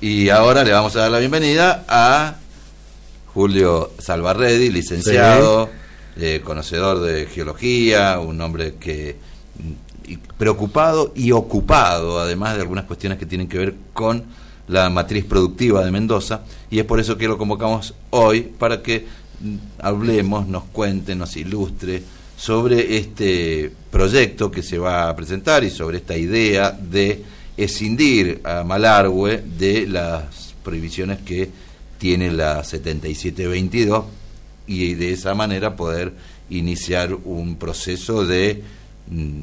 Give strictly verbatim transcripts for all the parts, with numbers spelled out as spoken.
Y ahora le vamos a dar la bienvenida a Julio Salvarredi, licenciado, sí. eh, conocedor de geología, un hombre que y preocupado y ocupado, además de algunas cuestiones que tienen que ver con la matriz productiva de Mendoza, y es por eso que lo convocamos hoy, para que hablemos, nos cuente, nos ilustre sobre este proyecto que se va a presentar y sobre esta idea de escindir a Malargüe de las prohibiciones que tiene la setenta y siete veintidós y de esa manera poder iniciar un proceso de mm,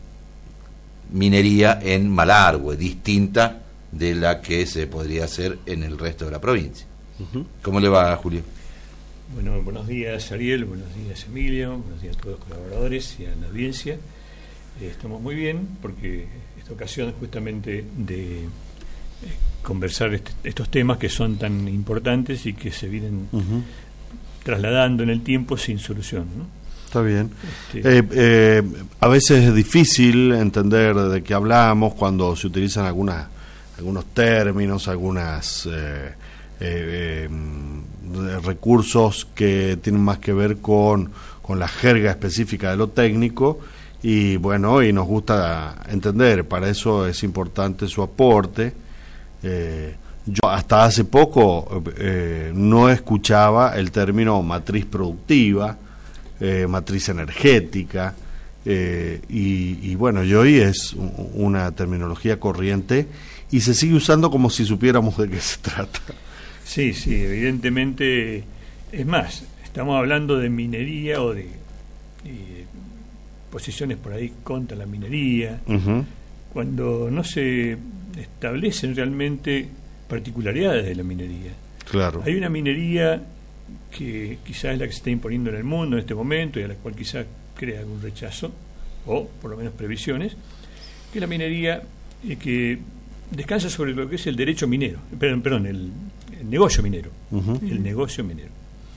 minería en Malargüe, distinta de la que se podría hacer en el resto de la provincia. Uh-huh. ¿Cómo le va, Julio? Bueno, buenos días, Ariel, buenos días, Emilio, buenos días a todos los colaboradores y a la audiencia. Eh, estamos muy bien porque esta ocasión es justamente de eh, conversar este, estos temas que son tan importantes y que se vienen uh-huh. trasladando en el tiempo sin solución, ¿no? Está bien. Este, eh, eh, a veces es difícil entender de qué hablamos cuando se utilizan algunas, algunos términos, algunas eh, eh, eh, recursos que tienen más que ver con, con la jerga específica de lo técnico, y bueno, y nos gusta entender, para eso es importante su aporte. Eh, yo hasta hace poco eh, no escuchaba el término matriz productiva, Eh, matriz energética, eh, y, y bueno, y hoy es un, una terminología corriente y se sigue usando como si supiéramos de qué se trata. Sí, sí, evidentemente. Es más, estamos hablando de minería o de, de posiciones por ahí contra la minería, uh-huh. cuando no se establecen realmente particularidades de la minería. Claro. Hay una minería que quizás es la que se está imponiendo en el mundo en este momento y a la cual quizás crea algún rechazo, o por lo menos previsiones, que es la minería eh, que descansa sobre lo que es el derecho minero, perdón, perdón el, el negocio minero, uh-huh. el negocio minero,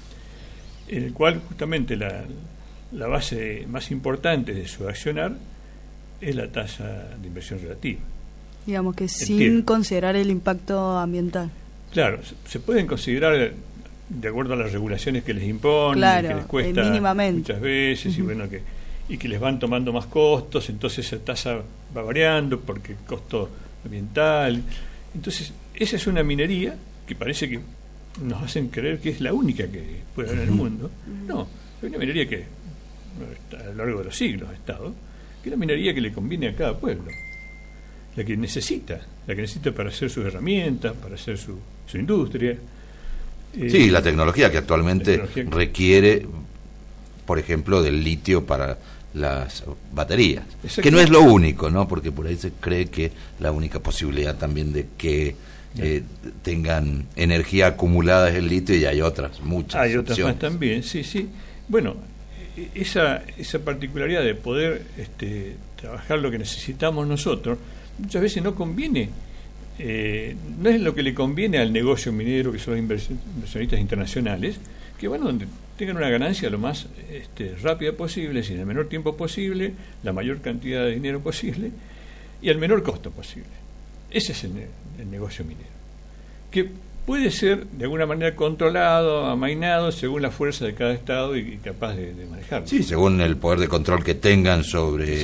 en el cual justamente la, la base más importante de su accionar es la tasa de inversión relativa. Digamos que sin tiempo. considerar el impacto ambiental. Claro, se pueden considerar de acuerdo a las regulaciones que les imponen, claro, que les cuesta mínimamente muchas veces, uh-huh. y bueno, que y que les van tomando más costos, entonces esa tasa va variando porque el costo ambiental. Entonces, esa es una minería que parece que nos hacen creer que es la única que puede haber uh-huh. en el mundo. No, es una minería que a lo largo de los siglos ha estado, que es la minería que le conviene a cada pueblo, la que necesita, la que necesita para hacer sus herramientas, para hacer su, su industria. Sí, eh, la tecnología que actualmente tecnología que... requiere, por ejemplo, del litio para las baterías, que no es lo único, ¿no? Porque por ahí se cree que la única posibilidad también de que eh, tengan energía acumulada es el litio, y hay otras, muchas hay otras opciones. Más también, sí, sí. Bueno, esa esa particularidad de poder este, trabajar lo que necesitamos nosotros, muchas veces no conviene. Eh, no es lo que le conviene al negocio minero, que son los inversionistas internacionales, que bueno, donde tengan una ganancia lo más este, rápida posible, sin el menor tiempo posible, la mayor cantidad de dinero posible y al menor costo posible. Ese es el, el negocio minero, que puede ser de alguna manera controlado, amainado según la fuerza de cada estado y, y capaz de, de manejarlo. Sí, según el poder de control que tengan sobre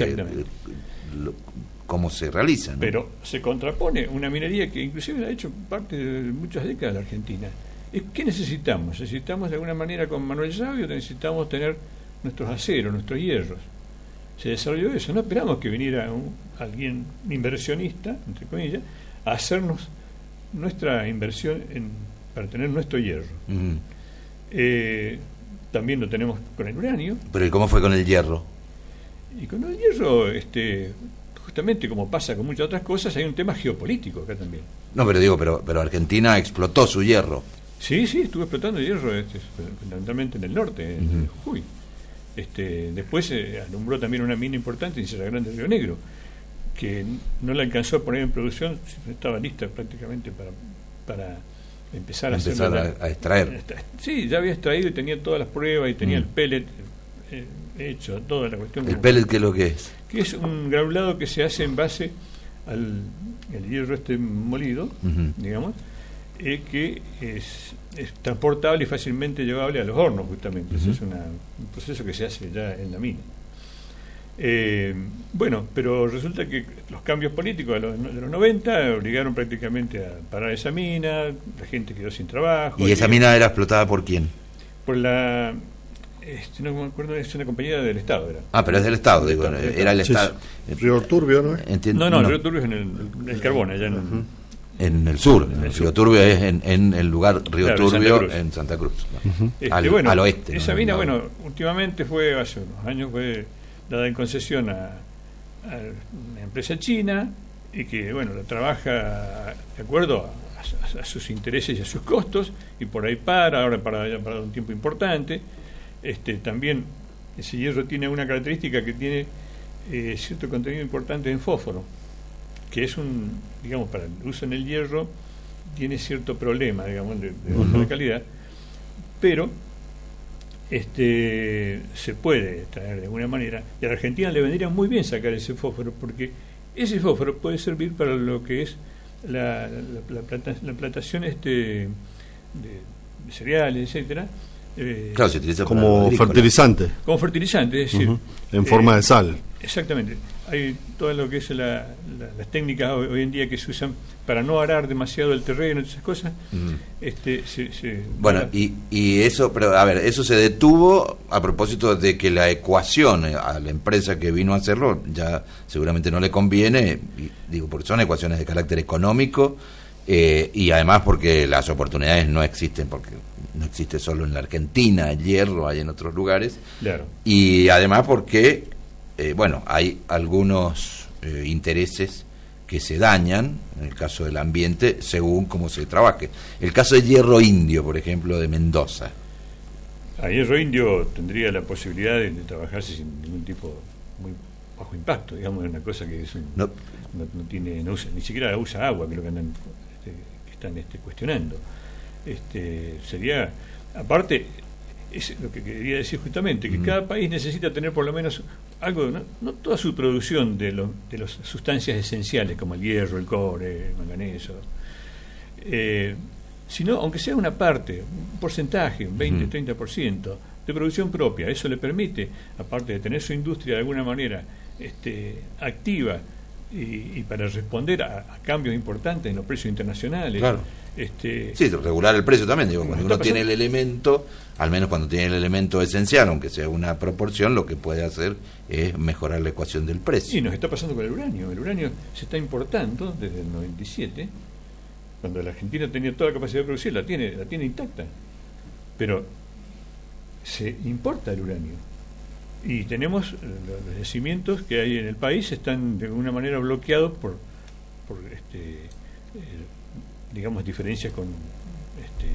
lo, cómo se realiza, ¿no? Pero se contrapone una minería que inclusive la ha hecho parte de muchas décadas de la Argentina. ¿Qué necesitamos? Necesitamos de alguna manera, con Manuel Sabio, necesitamos tener nuestros aceros, nuestros hierros. Se desarrolló eso. No esperamos que viniera un, alguien inversionista, entre comillas, a hacernos nuestra inversión en, para tener nuestro hierro. Uh-huh. Eh, también lo tenemos con el uranio. Pero ¿y cómo fue con el hierro? Y con el hierro, este... justamente como pasa con muchas otras cosas, hay un tema geopolítico acá también. No, pero digo, pero pero Argentina explotó su hierro. Sí, sí, estuvo explotando el hierro, este, fundamentalmente en el norte, en uh-huh. Jujuy. Este, después se eh, alumbró también una mina importante en Sierra Grande, Río Negro, que no la alcanzó a poner en producción, estaba lista prácticamente para para empezar, empezar a, hacer a, a extraer. Sí, ya había extraído y tenía todas las pruebas y tenía uh-huh. el pellet eh, hecho, toda la cuestión. ¿El pellet qué es lo que es? Que es un granulado que se hace en base al el hierro este molido, uh-huh. digamos, es que es, es transportable y fácilmente llevable a los hornos, justamente. Uh-huh. Ese es una, un proceso que se hace ya en la mina. Eh, bueno, pero resulta que los cambios políticos de los, de los noventa obligaron prácticamente a parar esa mina, la gente quedó sin trabajo. ¿Y esa mina era explotada por quién? Por la... Este, no me acuerdo, es una compañía del Estado. Era. Ah, pero es del Estado, digo, Estado, era el Estado. Sí, Río Turbio, ¿no? Entiendo, no, no, no, el Río Turbio es en el, en el Carbón, allá en el... Uh-huh. En el sur, en el Río Turbio es en, en el lugar Río claro, Turbio, Santa en Santa Cruz. Uh-huh. Este, al, bueno, al oeste. Esa ¿no? mina, no. bueno, últimamente fue, hace unos años, fue dada en concesión a, a una empresa china y que, bueno, la trabaja de acuerdo a, a, a sus intereses y a sus costos, y por ahí para, ahora para, ya para un tiempo importante. Este, también ese hierro tiene una característica que tiene eh, cierto contenido importante en fósforo, que es un, digamos, para el uso en el hierro tiene cierto problema, digamos, de, de uh-huh. de calidad, pero este se puede extraer de alguna manera, y a la Argentina le vendría muy bien sacar ese fósforo, porque ese fósforo puede servir para lo que es la, la, la, planta, la plantación este de, de cereales, etcétera. Eh, claro, se utiliza como fertilizante. Como fertilizante, es decir, uh-huh. en eh, forma de sal. Exactamente. Hay todo lo que es la, la, las técnicas hoy, hoy en día que se usan para no arar demasiado el terreno y esas cosas. Mm. Este, se, se, bueno, y, y eso, pero a ver, eso se detuvo a propósito de que la ecuación a la empresa que vino a hacerlo ya seguramente no le conviene, y digo, porque son ecuaciones de carácter económico eh, y además porque las oportunidades no existen, porque no existe solo en la Argentina el hierro, hay en otros lugares. Claro. Y además porque Eh, bueno, hay algunos eh, intereses que se dañan, en el caso del ambiente, según cómo se trabaje. El caso de Hierro Indio, por ejemplo, de Mendoza. A Hierro Indio tendría la posibilidad de, de trabajarse sin ningún tipo, muy bajo impacto, digamos, es una cosa que es un, no, no, no tiene, no usa, ni siquiera usa agua, que es lo que andan, este, que están este, cuestionando. Este, sería, aparte, es lo que quería decir justamente, que mm. cada país necesita tener por lo menos algo, no, no toda su producción de, lo, de las sustancias esenciales como el hierro, el cobre, el manganeso, eh, sino aunque sea una parte, un porcentaje, un veinte, treinta por ciento de producción propia. Eso le permite, aparte de tener su industria de alguna manera este, activa y, y para responder a, a cambios importantes en los precios internacionales. Claro. Este, sí, regular el precio también, digo, cuando uno tiene el elemento, al menos cuando tiene el elemento esencial, aunque sea una proporción, lo que puede hacer es mejorar la ecuación del precio. Sí, nos está pasando con el uranio. El uranio se está importando desde el noventa y siete, cuando la Argentina tenía toda la capacidad de producir, la tiene, la tiene intacta, pero se importa el uranio. Y tenemos los yacimientos que hay en el país, están de alguna manera bloqueados por, por este, eh, digamos, diferencias con este,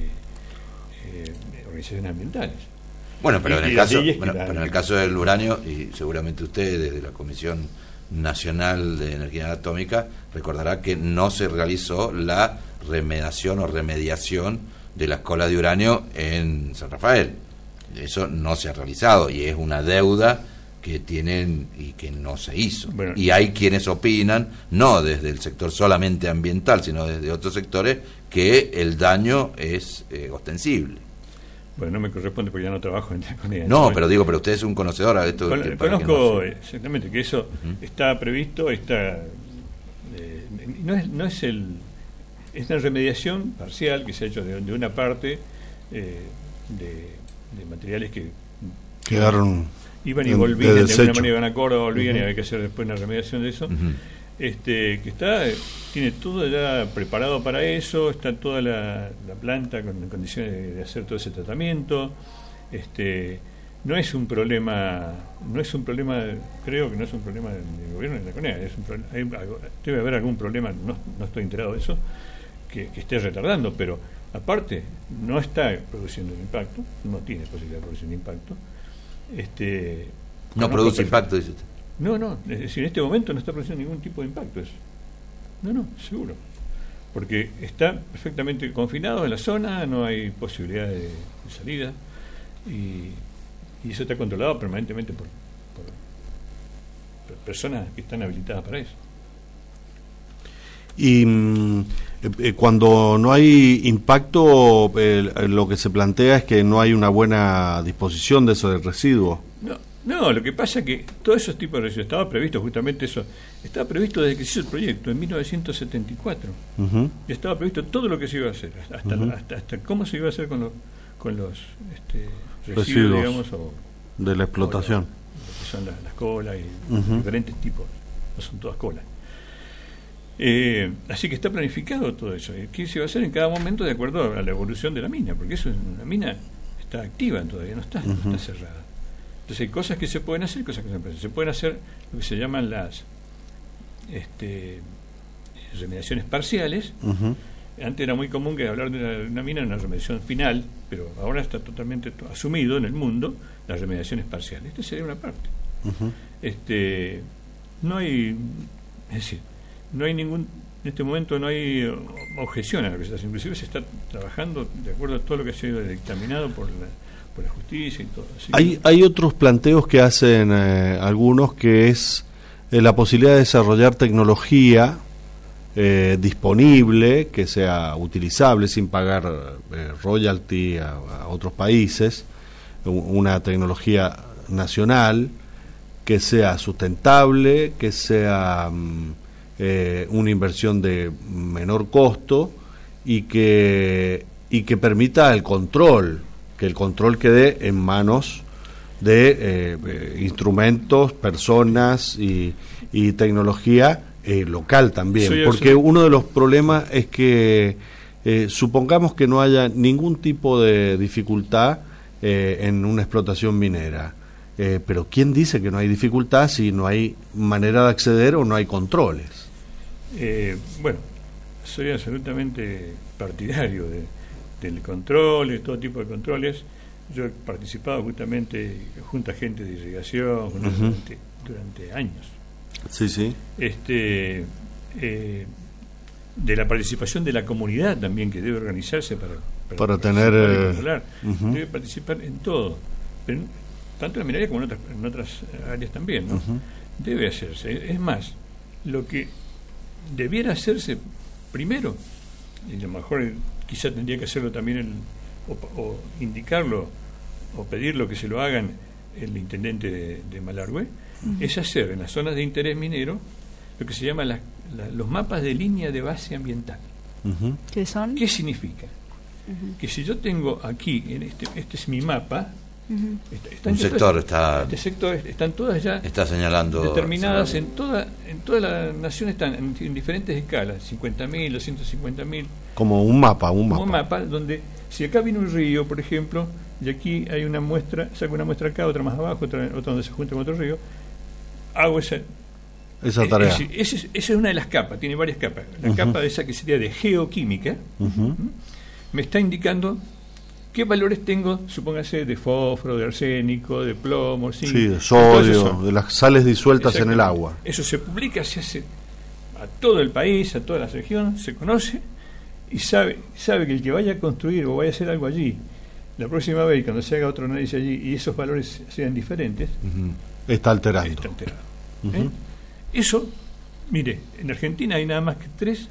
eh, organizaciones ambientales. Bueno, pero, y, en el, y caso, bueno pero en el caso del uranio, y seguramente usted desde la Comisión Nacional de Energía Atómica recordará que no se realizó la remediación o remediación de las colas de uranio en San Rafael. Eso no se ha realizado y es una deuda que tienen y que no se hizo. Bueno, y hay quienes opinan, no desde el sector solamente ambiental, sino desde otros sectores, que el daño es eh, ostensible. Bueno, no me corresponde porque ya no trabajo en, con ella. No, pero digo, pero usted es un conocedor de esto. Con, que, conozco que no exactamente que eso uh-huh. está previsto, está eh, no es no es el es una remediación parcial que se ha hecho de, de una parte eh, de, de materiales que quedaron iban y volvían, de, de alguna manera iban a Córdoba, volvían uh-huh. y había que hacer después una remediación de eso. Uh-huh. Este, que está, tiene todo ya preparado para eso, está toda la, la planta con condiciones de, de hacer todo ese tratamiento. Este, no es un problema, no es un problema, creo que no es un problema del gobierno de la CONEA, es un problema, hay, debe haber algún problema, no, no estoy enterado de eso, que, que esté retardando, pero aparte no está produciendo un impacto, no tiene posibilidad de producir un impacto. Este, no produce impacto, dice usted. No, no, es decir, en este momento no está produciendo ningún tipo de impacto eso. No, no, seguro. Porque está perfectamente confinado en la zona, no hay posibilidad de, de salida y, y eso está controlado permanentemente por, por, por personas que están habilitadas para eso. Y Eh, cuando no hay impacto, eh, lo que se plantea es que no hay una buena disposición de esos residuos. No, no, lo que pasa es que todos esos tipos de residuos estaba previsto justamente eso, estaba previsto desde que se hizo el proyecto en mil novecientos setenta y cuatro. Uh-huh. Y estaba previsto todo lo que se iba a hacer, hasta uh-huh. hasta, hasta cómo se iba a hacer con los con los este, residuos, residuos digamos, o, de la explotación, o la, lo que son las, las colas y uh-huh. diferentes tipos, no son todas colas. Eh, así que está planificado todo eso. ¿Qué se va a hacer en cada momento de acuerdo a la evolución de la mina? Porque eso, la mina está activa todavía, no está, uh-huh. no está cerrada. Entonces hay cosas que se pueden hacer y cosas que no se pueden hacer. Se pueden hacer lo que se llaman las este, remediaciones parciales. Uh-huh. Antes era muy común que hablar de una, de una mina en una remediación final, pero ahora está totalmente asumido en el mundo las remediaciones parciales. Esta sería una parte. Uh-huh. Este, no hay, es decir, no hay ningún, en este momento no hay objeción a lo que se está haciendo. Inclusive se está trabajando de acuerdo a todo lo que ha sido dictaminado por la, por la justicia y todo. Así hay, que, hay otros planteos que hacen eh, algunos, que es eh, la posibilidad de desarrollar tecnología eh, disponible, que sea utilizable sin pagar eh, royalty a, a otros países, una tecnología nacional que sea sustentable, que sea mm, Eh, una inversión de menor costo y que y que permita el control, que el control quede en manos de eh, eh, instrumentos, personas y, y tecnología eh, local también, Soy porque absoluto. Uno de los problemas es que eh, supongamos que no haya ningún tipo de dificultad eh, en una explotación minera. Eh, pero ¿quién dice que no hay dificultad si no hay manera de acceder o no hay controles? Eh, bueno, soy absolutamente partidario de, del control, de todo tipo de controles. Yo he participado justamente junto a gente de irrigación uh-huh. durante, durante años. Sí, sí. Este, eh, de la participación de la comunidad también, que debe organizarse para, para, para tener eh, controlar. Uh-huh. Debe participar en todo, pero, tanto en la minería como en otras, en otras áreas también, ¿no? Uh-huh. Debe hacerse. Es más, lo que debiera hacerse primero, y a lo mejor quizá tendría que hacerlo también el, o, o indicarlo o pedirlo que se lo hagan el intendente de, de Malargüe, uh-huh. es hacer en las zonas de interés minero lo que se llama la, la, los mapas de línea de base ambiental. Uh-huh. ¿Qué son? ¿Qué significa? Uh-huh. Que si yo tengo aquí, en este, este es mi mapa, Uh-huh. Está, está un sector está este sector están todas ya está señalando determinadas en toda en toda la nación, están en, en diferentes escalas, cincuenta mil, doscientos cincuenta mil, como un mapa un como mapa un mapa donde si acá viene un río, por ejemplo, y aquí hay una muestra, saco una muestra acá, otra más abajo, otra, otra donde se junta con otro río, hago esa esa tarea. Esa es, es, es una de las capas, tiene varias capas. La uh-huh. capa de esa que sería de geoquímica uh-huh. me está indicando ¿qué valores tengo? Supóngase de fósforo, de arsénico, de plomo, zinc, sí, de sodio, de las sales disueltas en el agua. Eso se publica, se hace a todo el país, a toda la región, se conoce y sabe sabe que el que vaya a construir o vaya a hacer algo allí, la próxima vez cuando se haga otro análisis allí y esos valores sean diferentes, uh-huh. está alterado. Está alterado. Uh-huh. ¿Eh? Eso, mire, en Argentina hay nada más que tres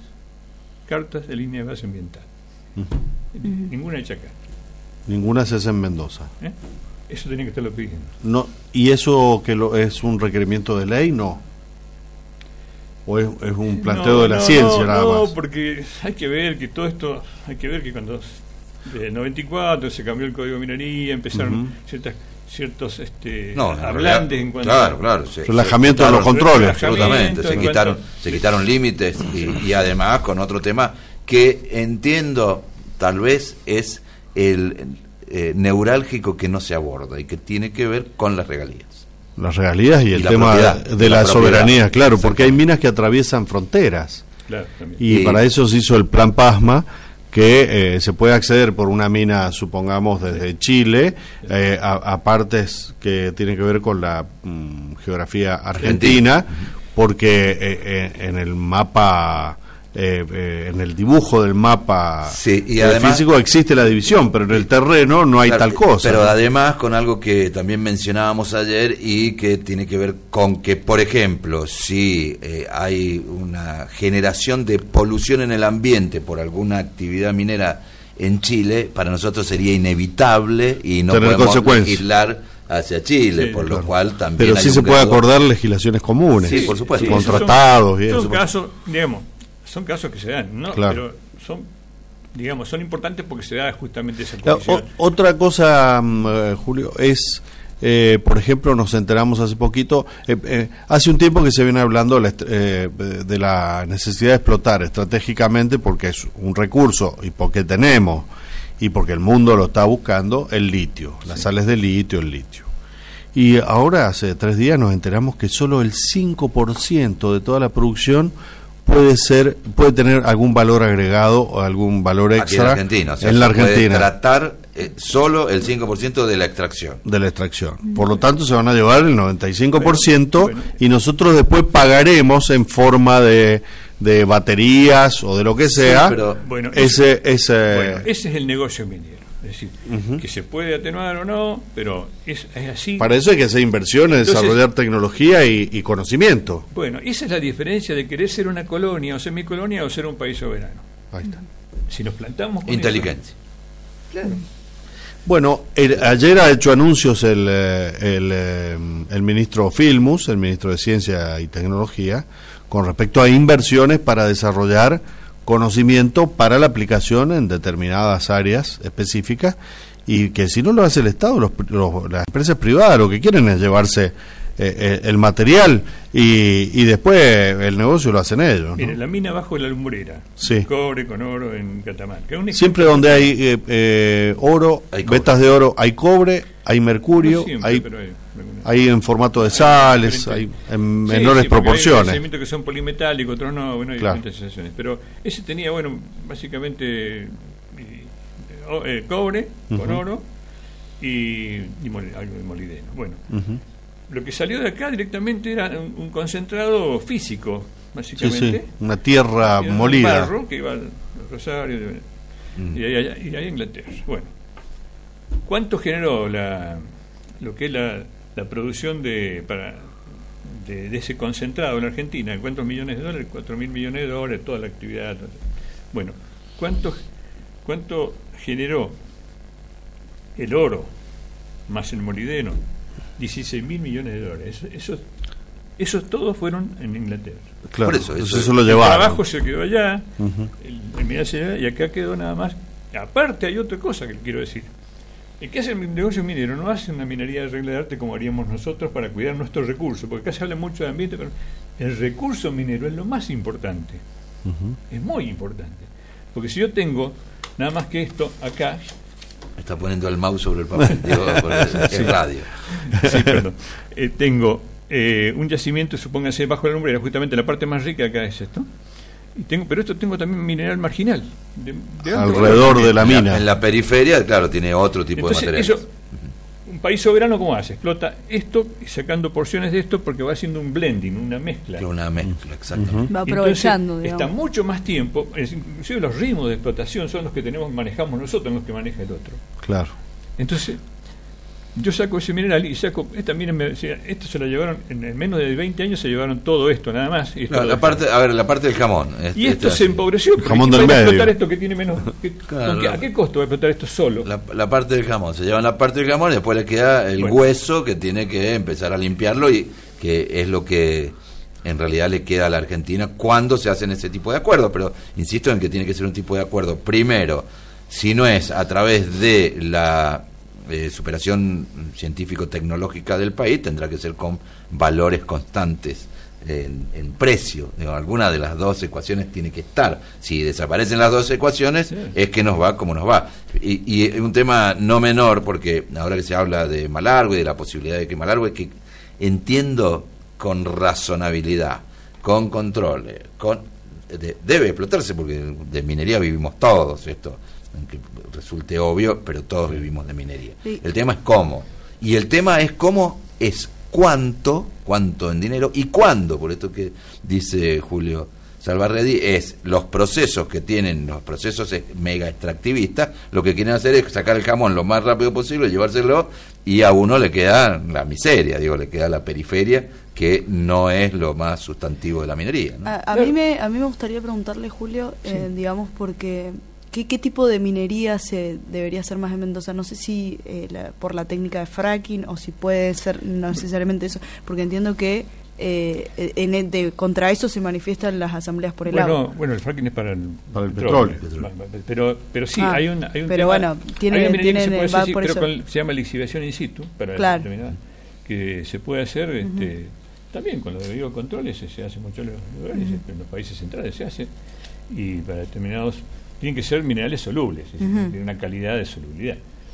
cartas de línea de base ambiental. Uh-huh. Ninguna hecha acá. Ninguna se hace en Mendoza. ¿Eh? Eso tiene que estarlo pidiendo. No, ¿y eso que lo, es un requerimiento de ley? No. ¿O es, es un planteo no, de la no, ciencia no, nada no, más? No, porque hay que ver que todo esto, hay que ver que cuando desde el noventa y cuatro se cambió el Código de Minería, empezaron uh-huh. ciertas ciertos este no, hablantes en cuanto claro, claro, se, relajamiento de los controles, absolutamente, se quitaron se quitaron límites y, y además con otro tema que entiendo tal vez es el eh, neurálgico que no se aborda y que tiene que ver con las regalías. Las regalías y, y el tema de, de la, la soberanía, claro, porque hay minas que atraviesan fronteras. Claro, y, y para eso se hizo el Plan Pasma, que eh, se puede acceder por una mina, supongamos, desde Chile, eh, a, a partes que tienen que ver con la mm, geografía argentina, porque eh, eh, en el mapa eh, eh, en el dibujo del mapa sí, y eh, además, físico existe la división, pero en el terreno no hay claro, tal cosa. Pero ¿no? además con algo que también mencionábamos ayer y que tiene que ver con que, por ejemplo, si eh, hay una generación de polución en el ambiente por alguna actividad minera en Chile, para nosotros sería inevitable y no Tener podemos consecuencias legislar hacia Chile, Sí, por claro. lo cual también Pero hay sí un se puede grado... acordar legislaciones comunes, Sí, por supuesto. Sí, con esos son- tratados y son eso. casos, digamos, son casos que se dan, ¿no? Claro. Pero son, digamos, son importantes porque se da justamente esa La- condición. o- otra cosa, mm, eh, Julio, es, eh, por ejemplo, nos enteramos hace poquito, eh, eh, hace un tiempo que se viene hablando de la, est- eh, de la necesidad de explotar estratégicamente, porque es un recurso y porque tenemos, y porque el mundo lo está buscando, el litio, las Sí. sales de litio, el litio. Y ahora, hace tres días, nos enteramos que solo el cinco por ciento de toda la producción puede ser puede tener algún valor agregado o algún valor Aquí extra en Argentina, o sea, en la se puede Argentina tratar eh, solo el cinco por ciento de la extracción. de la extracción. Por lo tanto, se van a llevar el noventa y cinco por ciento Bueno, bueno. y nosotros después pagaremos en forma de, de baterías o de lo que Sí, sea pero- Bueno, ese ese Bueno, ese es el negocio minero. Es decir, que se puede atenuar o no, pero es, es así. para eso hay que hacer inversiones, Entonces- desarrollar tecnología y, y conocimiento. Bueno, esa es la diferencia de querer ser una colonia o semicolonia o ser un país soberano. Ahí está. Si nos plantamos con Inteligencia. Bueno, el- ayer ha hecho anuncios el, eh, el, eh, el ministro Filmus, el ministro de Ciencia y Tecnología, con respecto a inversiones para desarrollar conocimiento para la aplicación en determinadas áreas específicas, y que si no lo hace el Estado, los, los- las empresas privadas lo que quieren es llevarse eh, eh, el material y, y después el negocio lo hacen ellos, ¿no? Mire, la mina bajo la lumbrera, Sí. cobre con oro en Catamarca. Es un ejemplo- Siempre donde hay eh, eh, oro, Hay cobre. vetas de oro, hay cobre, hay mercurio, No siempre, hay pero hay alguna- hay en formato de sales, hay diferente. en Sí, menores sí, porque hay proporciones. elementos que son polimetálicos, otros no, bueno, hay Claro. distintas sensaciones. Pero ese tenía, bueno, básicamente eh, o- eh, cobre con Ujú. oro y, y mol- algo de molibdeno. Bueno, Ujú. lo que salió de acá directamente era un, un concentrado físico, Sí, básicamente. sí, una tierra Era un molida. barro que iba al Rosario de- Mm. y, ahí, y ahí a Inglaterra. Bueno, ¿cuánto generó la, lo que es la, la producción de, para, de, de ese concentrado en Argentina? ¿Cuántos millones de dólares? Cuatro mil millones de dólares, toda la actividad. Bueno, ¿cuánto, cuánto generó el oro más el molibdeno? dieciséis mil millones de dólares. Eso- Esos, esos todos fueron en Inglaterra. Claro, Por eso, eso, eso eso lo El llevaron. trabajo se quedó allá, Ujú. el, el mineral se quedó allá, y acá quedó nada más. Aparte hay otra cosa que quiero decir. El que hace el negocio minero no hace una minería de regla de arte como haríamos nosotros para cuidar nuestros recursos, porque acá se habla mucho de ambiente, pero el recurso minero es lo más importante. Ujú. Es muy importante. Porque si yo tengo nada más que esto acá, Está poniendo el mouse sobre el papel, digo, por el, el radio. sí, perdón, eh, tengo eh, un yacimiento, supóngase, bajo la lumbrera, justamente la parte más rica acá es esto. Y tengo, pero esto tengo también mineral marginal. de- de alto Alrededor valor. de la En mina. En la periferia, claro, tiene otro tipo Entonces, de material. eso, un país soberano, ¿cómo hace? Explota esto y sacando porciones de esto porque va haciendo un blending, una mezcla. Una mezcla, exactamente. Va Entonces, aprovechando, está digamos. mucho más tiempo, es- inclusive los ritmos de explotación son los que tenemos manejamos nosotros, no los que maneja el otro. Claro. Entonces, yo saco ese mineral y saco, esta, miren, me decía, esto se la llevaron, en, en menos de veinte años se llevaron todo esto, nada más. Y, esto No, lo la dejaron. parte, a ver, la parte del jamón. este- Y esto este se así. empobreció. porque jamón ¿quién del va a medio. explotar esto que tiene menos? que- Claro, ¿con qué- no. ¿A qué costo va a explotar esto solo? La, la parte del jamón, se llevan la parte del jamón y después le queda el Bueno. hueso que tiene que empezar a limpiarlo y que es lo que en realidad le queda a la Argentina cuando se hacen ese tipo de acuerdos. Pero insisto en que tiene que ser un tipo de acuerdo. Primero, si no es a través de la eh, superación científico-tecnológica del país, tendrá que ser con valores constantes en, en precio. Digo, alguna de las dos ecuaciones tiene que estar. Si desaparecen las dos ecuaciones, Sí. es que nos va como nos va. Y, y un tema no menor, porque ahora que se habla de Malargüe y de la posibilidad de que Malargüe, que entiendo con razonabilidad, con control, eh, con de- debe explotarse, porque de minería vivimos todos, esto, aunque resulte obvio, pero todos vivimos de minería. Sí. El tema es cómo. Y el tema es cómo es cuánto, cuánto en dinero y cuándo, por esto que dice Julio Salvarredi es los procesos que tienen, los procesos mega extractivistas, lo que quieren hacer es sacar el jamón lo más rápido posible, llevárselo, y a uno le queda la miseria, digo, le queda la periferia, que no es lo más sustantivo de la minería, ¿no? A, a, mí, me, a mí me gustaría preguntarle, Julio, sí. eh, digamos, porque ¿qué, ¿qué tipo de minería se debería hacer más en Mendoza? No sé si eh, la, por la técnica de fracking o si puede ser no necesariamente eso, porque entiendo que Eh, en el de, contra eso se manifiestan las asambleas por el bueno, agua. Bueno, el fracking es para el, para el petróleo. petróleo. Pero, pero sí, ah, hay un, hay un pero tema, bueno, tiene, hay una tiene, que se, puede va hacer, por creo eso. que se llama lixiviación in situ, para claro. determinar, que se puede hacer uh-huh. este, también con los debidos controles, se, se hace mucho en los lugares, uh-huh. en los países centrales se hace, y para determinados, tienen que ser minerales solubles, es decir, uh-huh. tienen una calidad de solubilidad.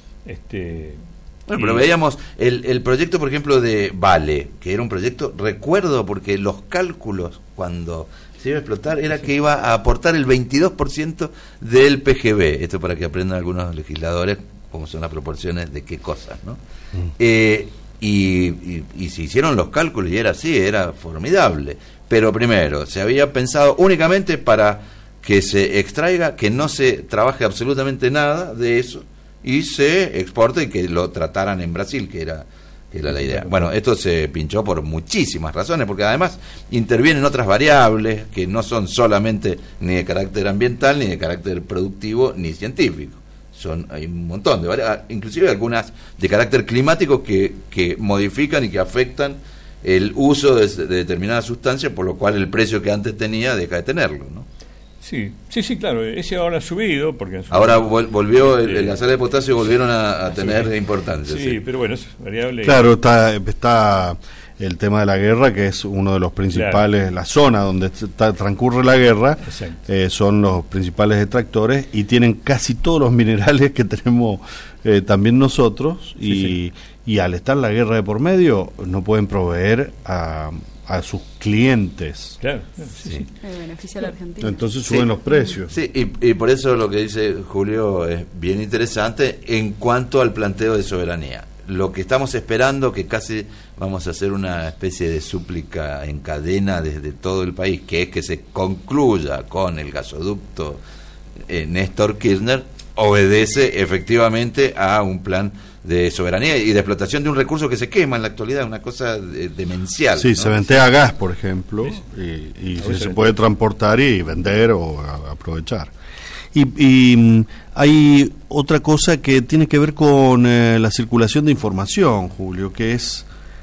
Este, Bueno, pero veíamos el, el proyecto, por ejemplo, de Vale, que era un proyecto, recuerdo, porque los cálculos cuando se iba a explotar era que iba a aportar el veintidós por ciento del P G B. Esto para que aprendan algunos legisladores cómo son las proporciones de qué cosas, ¿no? Mm. Eh, y, y, y se hicieron los cálculos y era así, era formidable. Pero primero, se había pensado únicamente para que se extraiga, que no se trabaje absolutamente nada de eso, y se exporte y que lo trataran en Brasil, que era, que era la idea. Bueno, esto se pinchó por muchísimas razones, porque además intervienen otras variables que no son solamente ni de carácter ambiental, ni de carácter productivo, ni científico. Son, hay un montón de variables, inclusive algunas de carácter climático que, que modifican y que afectan el uso de, de determinadas sustancias, por lo cual el precio que antes tenía deja de tenerlo, ¿no? Sí, sí, sí, claro, ese ahora ha subido, porque ahora vol- volvió, el, el, la sal de potasio volvieron a, a tener importancia. Sí, sí, pero bueno, es variable. Claro, está, está el tema de la guerra, que es uno de los principales, claro. La zona donde está, transcurre la guerra, eh, son los principales extractores y tienen casi todos los minerales que tenemos eh, también nosotros, y, sí, sí. y al estar la guerra de por medio, no pueden proveer a... a sus clientes. Claro, claro, sí, sí. Eh, beneficia a la Argentina. Entonces suben sí. los precios. Sí, y, y por eso lo que dice Julio es bien interesante en cuanto al planteo de soberanía. Lo que estamos esperando, que casi vamos a hacer una especie de súplica en cadena desde todo el país, que es que se concluya con el gasoducto eh, Néstor Kirchner, obedece efectivamente a un plan de soberanía y de explotación de un recurso que se quema en la actualidad, una cosa de, demencial. Sí, ¿no? Se ventea gas, por ejemplo, sí. y, y se, se puede transportar y vender o a, aprovechar. Y, y hay otra cosa que tiene que ver con eh, la circulación de información, Julio, que es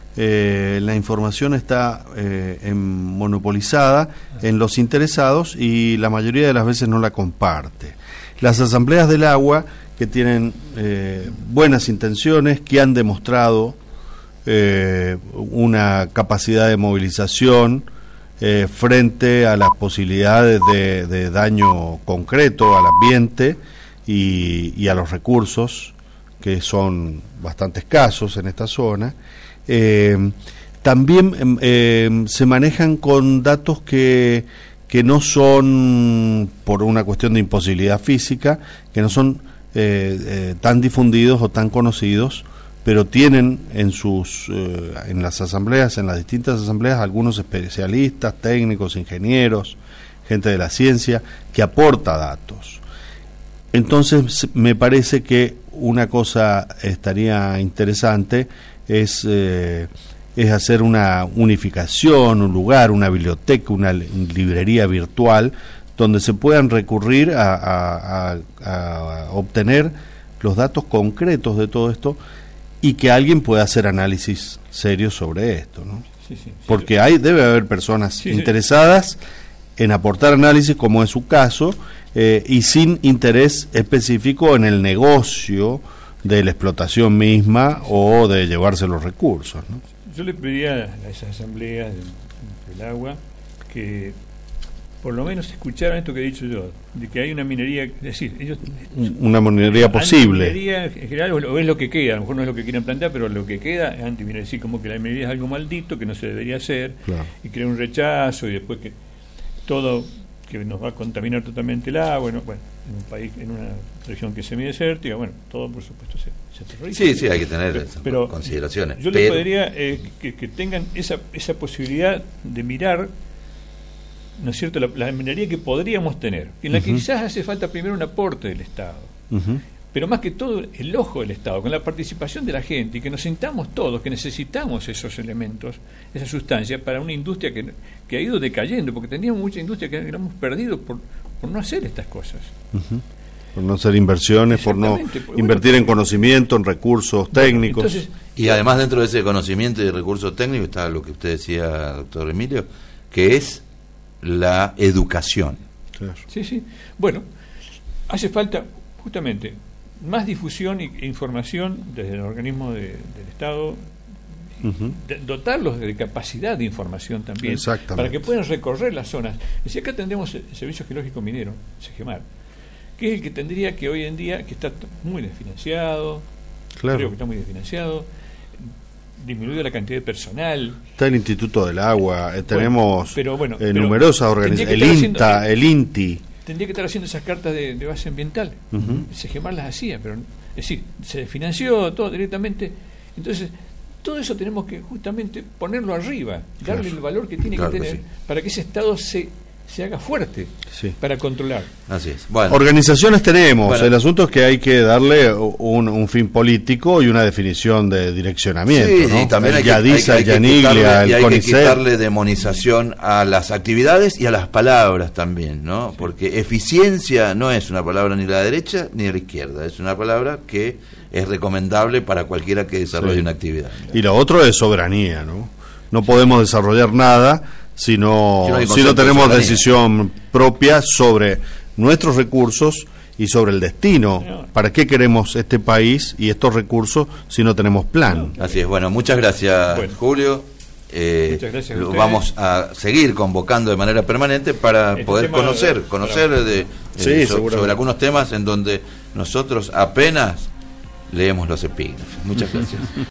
eh, la información está eh, en, monopolizada en los interesados y la mayoría de las veces no la comparte. Las asambleas del agua, que tienen eh, buenas intenciones, que han demostrado eh, una capacidad de movilización eh, frente a las posibilidades de, de daño concreto al ambiente y, y a los recursos, que son bastante escasos en esta zona. Eh, también eh, se manejan con datos que, que no son, por una cuestión de imposibilidad física, que no son Eh, eh, tan difundidos o tan conocidos, pero tienen en sus eh, en las asambleas, en las distintas asambleas, algunos especialistas, técnicos, ingenieros, gente de la ciencia que aporta datos. Entonces me parece que una cosa estaría interesante es eh, es hacer una unificación, un lugar, una biblioteca, una librería virtual donde se puedan recurrir a, a, a, a obtener los datos concretos de todo esto y que alguien pueda hacer análisis serios sobre esto, ¿no? Sí, sí, sí, porque sí. hay debe haber personas sí, interesadas sí. en aportar análisis, como es su caso, eh, y sin interés específico en el negocio de la explotación misma o de llevarse los recursos, ¿no? Yo le pediría a esas asambleas del, del agua que por lo menos escucharon esto que he dicho yo, de que hay una minería, es decir, ellos una minería posible. Minería en general, o es lo que queda, a lo mejor no es lo que quieren plantear, pero lo que queda es antiminería, es decir, como que la minería es algo maldito, que no se debería hacer, claro. Y crea un rechazo, y después que todo, que nos va a contaminar totalmente el agua, bueno, bueno en un país, en una región que es semidesértica, bueno, todo por supuesto se, se terroriza. Sí, sí, hay que tener pero, esas pero consideraciones. Yo pero... les pediría eh, que, que tengan esa, esa posibilidad de mirar ¿no es cierto?, la, la minería que podríamos tener, en la uh-huh. que quizás hace falta primero un aporte del Estado, uh-huh. pero más que todo el ojo del Estado, con la participación de la gente, y que nos sintamos todos que necesitamos esos elementos, esa sustancia, para una industria que, que ha ido decayendo, porque teníamos mucha industria que la hemos perdido por, por no hacer estas cosas. Uh-huh. Por no hacer inversiones, por no por, invertir bueno, en conocimiento, en recursos bueno, técnicos. Entonces, y además dentro de ese conocimiento y recursos técnicos está lo que usted decía, doctor Emilio, que es la educación. Claro. Sí, sí. Bueno, hace falta justamente más difusión e información desde el organismo de, del Estado, uh-huh. de, dotarlos de capacidad de información también, para que puedan recorrer las zonas. Es decir, acá tendremos el Servicio Geológico Minero, SEGEMAR, que es el que tendría que hoy en día, que está muy desfinanciado, claro. creo que está muy desfinanciado, disminuido la cantidad de personal. Está el Instituto del Agua, eh, tenemos bueno, pero, bueno, eh, pero numerosas organizaciones, el INTA, haciendo, el INTI. Tendría que estar haciendo esas cartas de, de base ambiental. Uh-huh. SEGEMAR las hacía, pero es decir, se desfinanció todo directamente. Entonces, todo eso tenemos que justamente ponerlo arriba, darle claro. el valor que tiene claro que tener que sí. para que ese Estado se se haga fuerte sí. para controlar. Así es. Bueno. Organizaciones tenemos, bueno. el asunto es que hay que darle un, un fin político y una definición de direccionamiento, sí, ¿no? Y también hay que, Yadisa, hay que, hay que quitarle, y hay que quitarle demonización a las actividades y a las palabras también, ¿no? Sí. Porque eficiencia no es una palabra ni de la derecha ni de la izquierda, es una palabra que es recomendable para cualquiera que desarrolle sí. una actividad. Y lo otro es soberanía, ¿no? No podemos desarrollar nada si no, no si no tenemos de decisión propia sobre nuestros recursos y sobre el destino. No. ¿Para qué queremos este país y estos recursos si no tenemos plan? No. Así es. Bueno, muchas gracias, bueno. Julio. Eh, muchas gracias a vamos a seguir convocando de manera permanente para este poder conocer, de, conocer para... de, sí, de, so, sobre algunos temas en donde nosotros apenas leemos los epígrafes. Muchas gracias.